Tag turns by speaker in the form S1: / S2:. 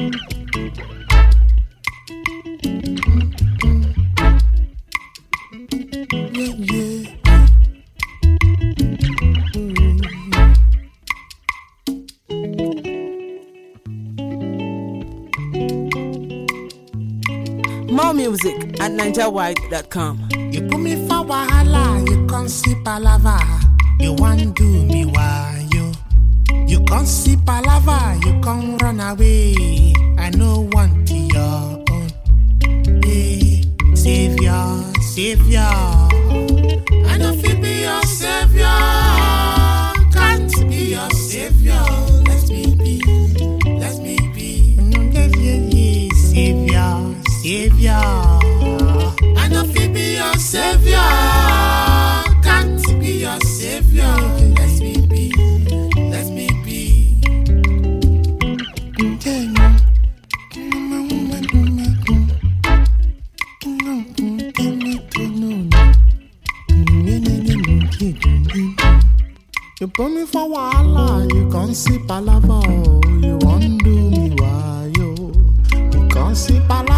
S1: More music at NigerWide.com.
S2: You put me for wahala, you can't see palava. You want do me why you? You can't see palava, you can't run away. I know want your own. Hey, savior, savior. I know feel be your savior. Can't be your savior. Let me be, let me be. Savior, savior. I know feel be your savior. Can't be your savior. Let me be, let me be. You put me for wahala, you can't see palava. You want do me why you can't see palava.